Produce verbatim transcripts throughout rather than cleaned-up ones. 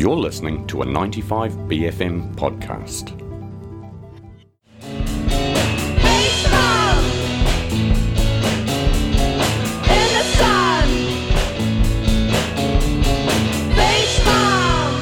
You're listening to a ninety-five B F M podcast. Beach Mum! In the sun! Beach Mum!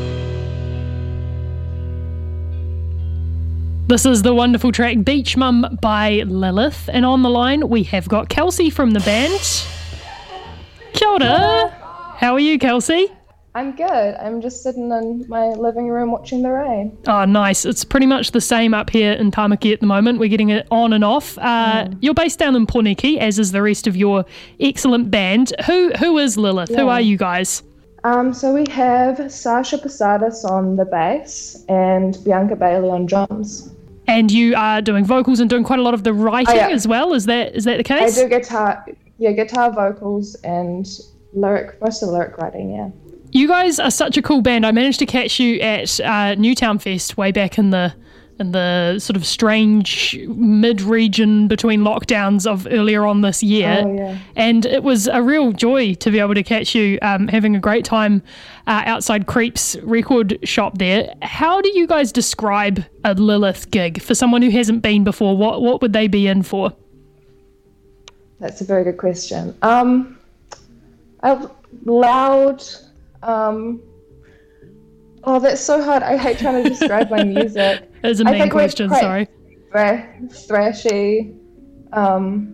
This is the wonderful track Beach Mum by Lilith, and on the line we have got Kelsey from the band. Kia ora! How are you, Kelsey? I'm good. I'm just sitting in my living room watching the rain. Oh, nice. It's pretty much the same up here in Tamaki at the moment. We're getting it on and off. Uh, mm. You're based down in Poneke, as is the rest of your excellent band. Who Who is Lilith? Yeah. Who are you guys? Um, so we have Sasha Posadas on the bass and Bianca Bailey on drums. And you are doing vocals and doing quite a lot of the writing oh, yeah. as well. Is that is that the case? I do guitar, yeah, guitar, vocals, and lyric, most of the lyric writing, yeah. You guys are such a cool band. I managed to catch you at uh, Newtown Fest way back in the in the sort of strange mid-region between lockdowns of earlier on this year. Oh, yeah. And it was a real joy to be able to catch you um, having a great time uh, outside Creep's record shop there. How do you guys describe a Lilith gig for someone who hasn't been before? What what would they be in for? That's a very good question. Um, I, loud... Um, oh, that's so hard. I hate trying to describe my music. It's a mean question, sorry. Thra- thrashy. Um,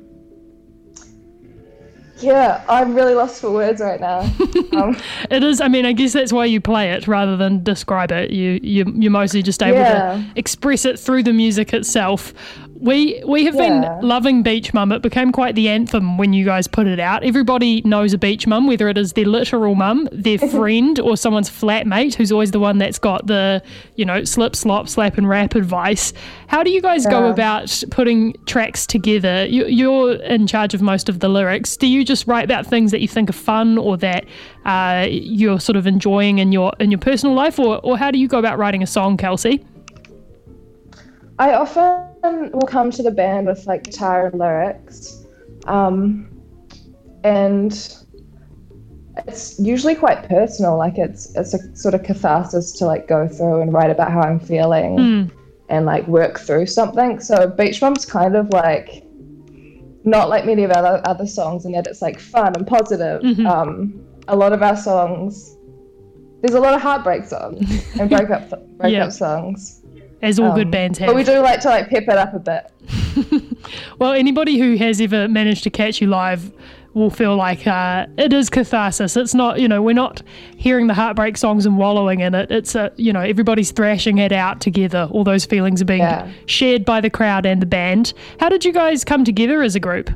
yeah, I'm really lost for words right now. Um, it is, I mean, I guess that's why you play it rather than describe it. You, you, you're mostly just able yeah. to express it through the music itself. We we have yeah. been loving Beach Mum. It became quite the anthem when you guys put it out. Everybody knows a beach mum, whether it is their literal mum, their friend, or someone's flatmate who's always the one that's got the, you know, slip, slop, slap and rap advice. How do you guys yeah. go about putting tracks together? You, you're in charge of most of the lyrics. Do you just write about things that you think are fun or that uh, you're sort of enjoying in your in your personal life, or, or how do you go about writing a song, Kelsey? I often will come to the band with like guitar and lyrics, um, and it's usually quite personal. Like it's it's a sort of catharsis to like go through and write about how I'm feeling mm. and like work through something. So Beach Mum's kind of like not like many of our other, other songs in that it's like fun and positive. Mm-hmm. Um, a lot of our songs, there's a lot of heartbreak songs and breakup breakup yeah. songs. As all um, good bands have. But we do like to like pep it up a bit. Well, anybody who has ever managed to catch you live will feel like uh, it is catharsis. It's not, you know, we're not hearing the heartbreak songs and wallowing in it. It's, a, you know, everybody's thrashing it out together. All those feelings are being yeah. shared by the crowd and the band. How did you guys come together as a group?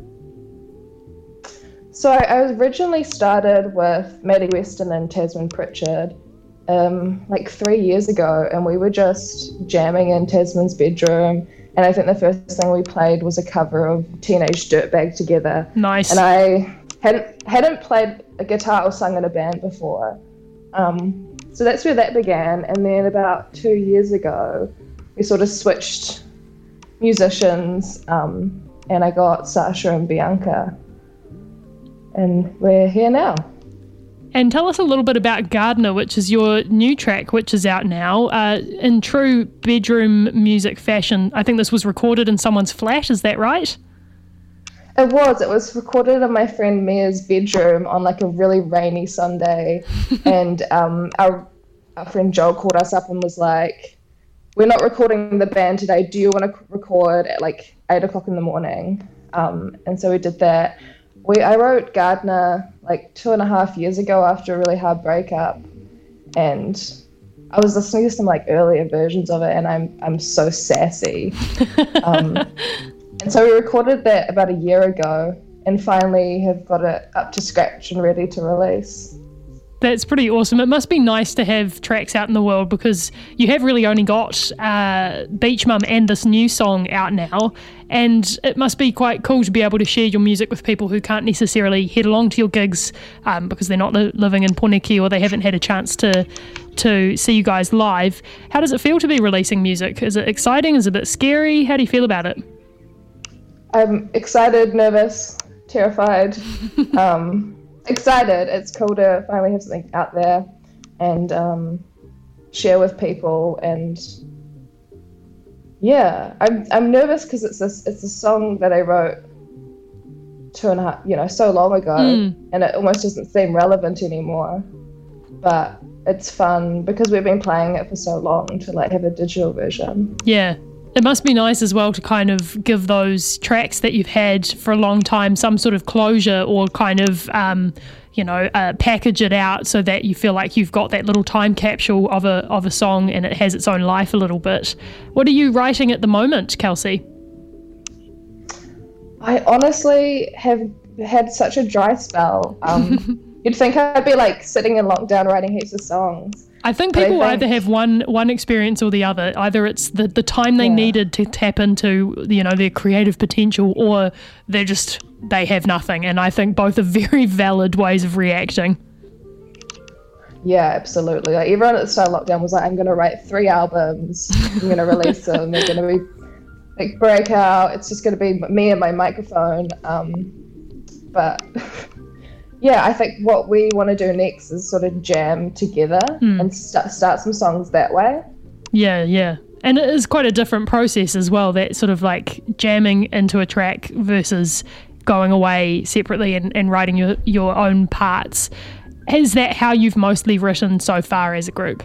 So I, I originally started with Maddie Weston and Tasman Pritchard. Um, like three years ago, and we were just jamming in Tasman's bedroom, and I think the first thing we played was a cover of Teenage Dirtbag together. Nice. And I hadn't hadn't played a guitar or sung in a band before, um, so that's where that began. And then about two years ago, we sort of switched musicians, um, and I got Sasha and Bianca, and we're here now. And tell us a little bit about Gardener, which is your new track, which is out now. Uh, in true bedroom music fashion, I think this was recorded in someone's flat, is that right? It was. It was recorded in my friend Mia's bedroom on like a really rainy Sunday. and um, our, our friend Joel called us up and was like, we're not recording the band today. Do you want to record at like eight o'clock in the morning? Um, and so we did that. We I wrote Gardener like two and a half years ago after a really hard breakup, and I was listening to some like earlier versions of it, and I'm I'm so sassy. um, and so we recorded that about a year ago, and finally have got it up to scratch and ready to release. That's pretty awesome. It must be nice to have tracks out in the world because you have really only got uh, Beach Mum and this new song out now, and it must be quite cool to be able to share your music with people who can't necessarily head along to your gigs um, because they're not li- living in Poneke or they haven't had a chance to to see you guys live. How does it feel to be releasing music? Is it exciting? Is it a bit scary? How do you feel about it? I'm excited, nervous, terrified. um, excited. It's cool to finally have something out there. and um, share with people. And yeah, I'm I'm nervous because it's a it's a song that I wrote two and a half, you know, so long ago, Mm. and it almost doesn't seem relevant anymore. But it's fun because we've been playing it for so long to like have a digital version. Yeah. It must be nice as well to kind of give those tracks that you've had for a long time some sort of closure, or kind of, um, you know, uh, package it out so that you feel like you've got that little time capsule of a of a song and it has its own life a little bit. What are you writing at the moment, Kelsey? I honestly have had such a dry spell. Um, you'd think I'd be like sitting in lockdown writing heaps of songs. I think But I people think- either have one one experience or the other. Either it's the, the time they Yeah. needed to tap into, you know, their creative potential, or they're just, they have nothing. And I think both are very valid ways of reacting. Yeah, absolutely. Like everyone at the start of lockdown was like, I'm going to write three albums. I'm going to release them. They're going to be like breakout. It's just going to be me and my microphone. Um, but yeah, I think what we want to do next is sort of jam together and st- start some songs that way. Yeah, yeah. And it is quite a different process as well, that sort of like jamming into a track versus going away separately and, and writing your, your own parts. Is that how you've mostly written so far as a group?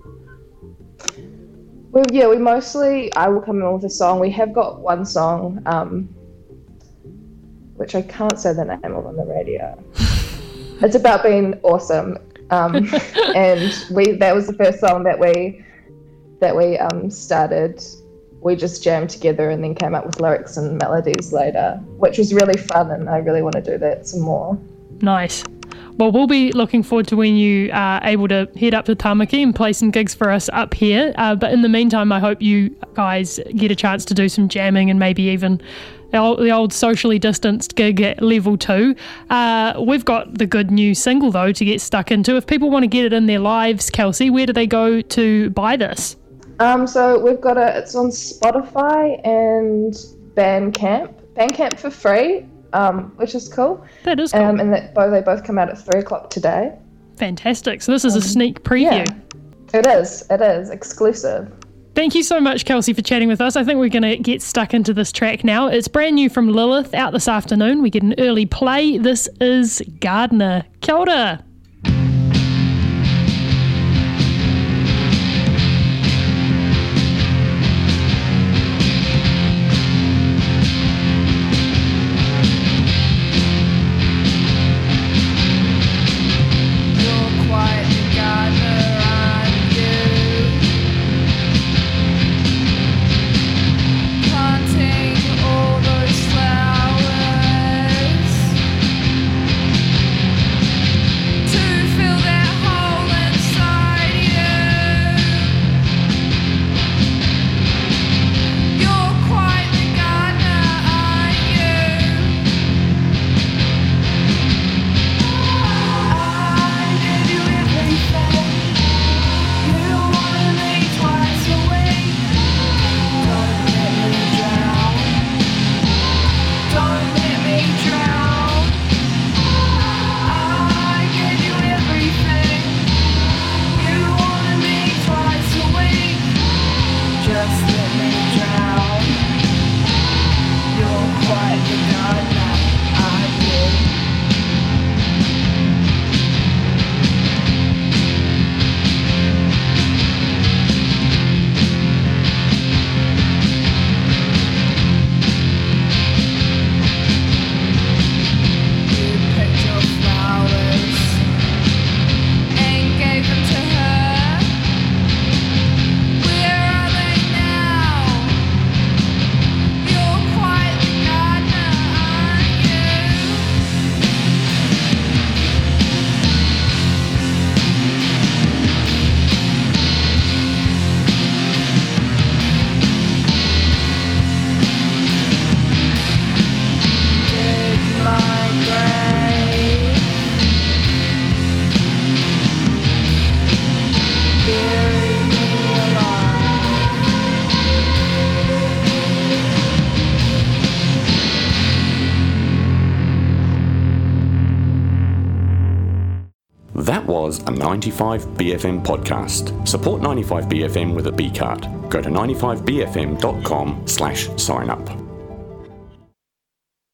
Well, yeah, we mostly, I will come in with a song. We have got one song, um, which I can't say the name of on the radio. It's about being awesome. Um, and we that was the first song that we that we um, started. We just jammed together and then came up with lyrics and melodies later, which was really fun, and I really want to do that some more. Nice. Well, we'll be looking forward to when you are able to head up to Tamaki and play some gigs for us up here. Uh, but in the meantime, I hope you guys get a chance to do some jamming and maybe even the old, the old socially distanced gig at level two. Uh, we've got the good new single, though, to get stuck into. If people want to get it in their lives, Kelsey, where do they go to buy this? Um, so we've got a. It's on Spotify and Bandcamp. Bandcamp for free, um, which is cool. That is cool. Um, and that both they both come out at three o'clock today. Fantastic. So this is a sneak preview. Yeah, it is. It is exclusive. Thank you so much, Kelsey, for chatting with us. I think we're going to get stuck into this track now. It's brand new from Lilith, out this afternoon. We get an early play. This is Gardener. Kia ora. You're quite the gardener, aren't you? Planting all those flowers, a ninety-five B F M podcast. Support ninety-five B F M with a B card. Go to ninety-five B F M dot com slash sign up.